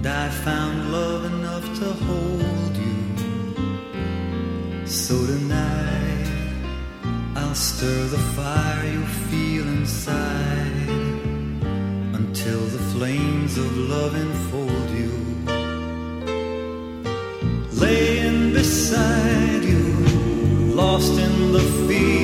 I found love enough to hold you. So tonight I'll stir the fire you feel inside until the flames of love enfold you. Laying beside you, lost in the field